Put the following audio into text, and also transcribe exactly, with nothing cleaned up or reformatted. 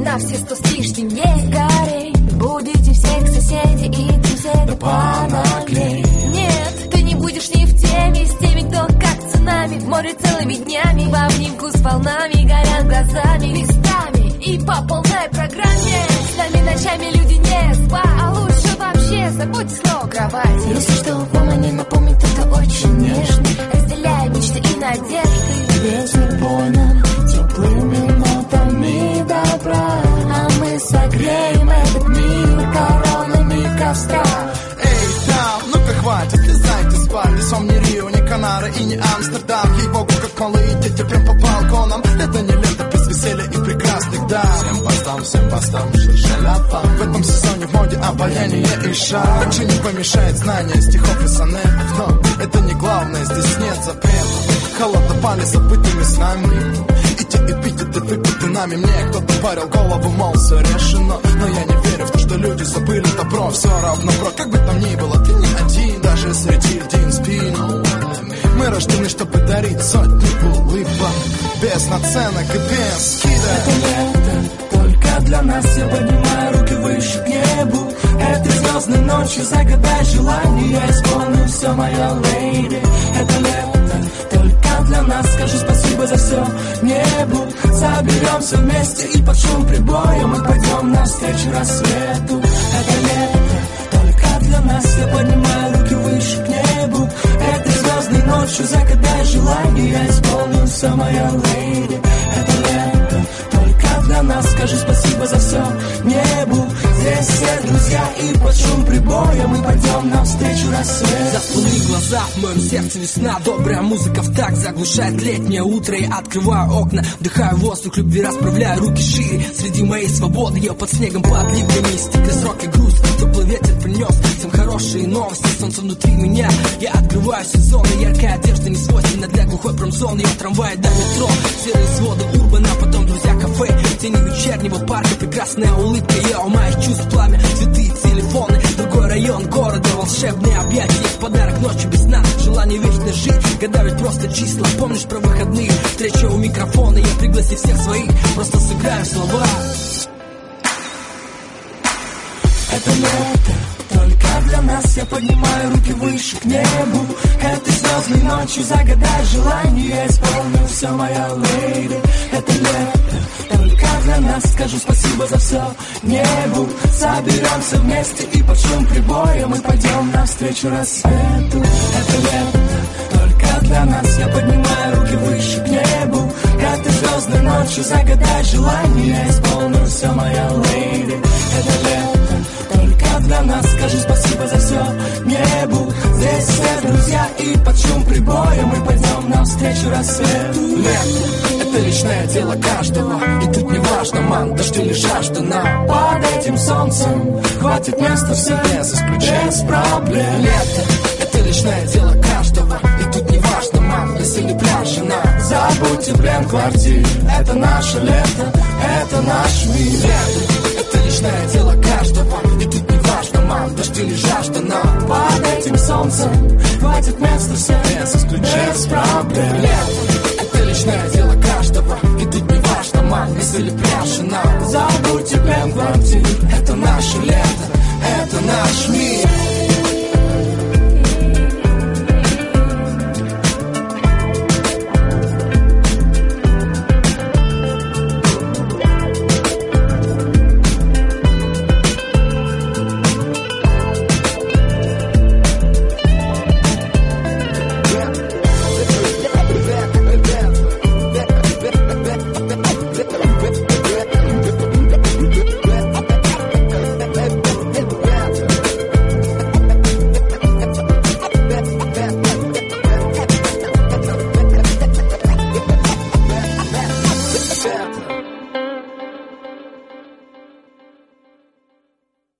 на все сто с лишним. Не горей, будете всех соседей и друзей, да понаглей. Нет, ты не будешь ни в теме с теми, кто как цунами в море целыми днями, в обнимку с волнами, горят глазами, местами и по полной программе. С нами ночами люди не спа, а лучше вообще забудьте слово кровать. Если что, помни, напомнить, это очень нежно. Разделяя мечты и надежды, ветер понял теплыми нотами добра, а мы согреем этот мир коронами костра. Эй, да, ну-ка хватит, лезайте спать. Здесь вам не Рио, не Канары и не Амстердам. Ей-богу, как малые дети прям по балконам. Это не лето без веселья и прекрасных дам. Всем постам, всем постам, шершеляпа. В этом сезоне в моде обаяние и шар. Ничего не помешает знание стихов и сонетов, но это не главное, здесь нет запретов. Холодно пали забытыми с нами. И те эпитеты выпиты нами. Мне кто-то парил голову, мол, все решено. Но я не верю в то, что люди забыли добро. Все равно, бро, как бы там ни было, ты не один. Даже среди льдин спину. Мы рождены, чтобы дарить сотни улыбок, без наценок и без скидок. Это лето только для нас. Я поднимаю руки выше к небу. Этой звездной ночью загадай желание. Я исполню все, моя леди. Это лето только для нас. Скажу спасибо за все небу. Соберемся вместе и под шум прибоя мы пойдем навстречу рассвету. Это лето только для нас. Я поднимаю руки выше к небу. Этой звездной ночью загадай желание. Я исполню все, моя леди. Это лето только для нас. Скажу спасибо за все небу. Здесь все друзья и под шум прибоя мы пойдем навстречу рассвету. Заплыли глаза, в моем сердце весна. Добрая музыка в такт заглушает летнее утро. Я открываю окна, вдыхаю воздух любви, расправляю руки шире. Среди моей свободы я под снегом, под ливнями. Стекли срок и груз, теплый ветер принес всем хорошие новости, солнце внутри меня. Я открываю сезоны, яркая одежда не свойственна для глухой промзоны. Я в трамвае до метро, серые своды урбана, потом друзья кафе, тени вечернего парка, прекрасная улыбка. Я у моих чувств пламя, цветы и телефоны. Другой район города, волшебные объятия. Есть подарок ночью без сна, желание вечно жить. Года ведь просто числа, помнишь про выходные? Встреча у микрофона, я пригласи всех своих, просто сыграем слова. Это лето только для нас. Я поднимаю руки выше к небу. Этой звездной ночью загадай желание. Я исполню все, моя леди. Это лето только для нас. Скажу спасибо за все небу. Соберемся вместе и под шум прибоя мы пойдем навстречу рассвету. Это лето только для нас. Я поднимаю руки выше к небу. Этой звездной ночью загадай желание. Я исполню все, моя леди. Это лето только для нас. Скажу спасибо за все небу. Здесь все друзья и под шум прибоя мы пойдем навстречу рассвету. Лето — это личное дело каждого. И тут не важно, ман, дождь или жажда. Нам под этим солнцем хватит места всем, без исключения, без проблем. Лето — это личное дело каждого. И тут не важно, ман, лес или пляж. Нам забудьте плен квартир. Это наше лето, это наш мир. Лето — это личное дело каждого. И тут не важно, ман, дождь или жажда. Нам под этим солнцем хватит места всем, без исключения, без проблем. Лето